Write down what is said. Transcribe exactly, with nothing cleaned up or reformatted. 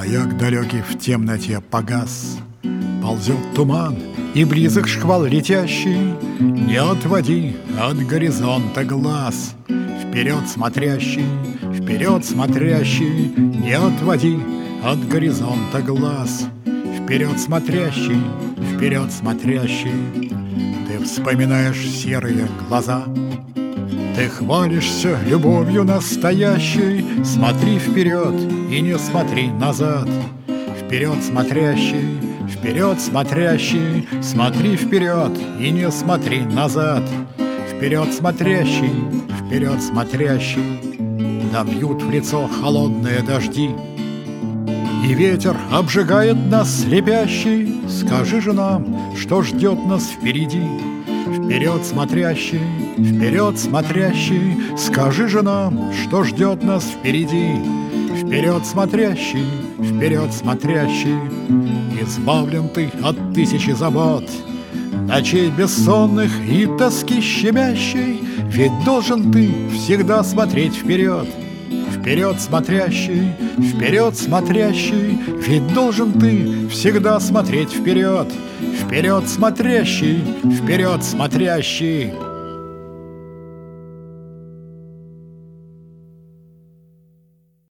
Маяк далекий в темноте погас, ползет туман и близок шквал летящий. Не отводи от горизонта глаз, вперед смотрящий, вперед смотрящий. Не отводи от горизонта глаз, вперед смотрящий, вперед смотрящий. Ты вспоминаешь серые глаза, ты хвалишься любовью настоящей. Смотри вперед и не смотри назад, вперед смотрящий, вперед смотрящий. Смотри вперед и не смотри назад, вперед смотрящий, вперед смотрящий. Нам бьют в лицо холодные дожди, и ветер обжигает нас слепящий. Скажи же нам, что ждет нас впереди, вперед смотрящий, вперед смотрящий. Скажи же нам, что ждет нас впереди, вперед смотрящий, вперед смотрящий. Избавлен ты от тысячи забот, ночей бессонных и тоски щемящей. Ведь должен ты всегда смотреть вперед, вперед смотрящий, вперед смотрящий. Ведь должен ты всегда смотреть вперед, вперед смотрящий, вперед смотрящий.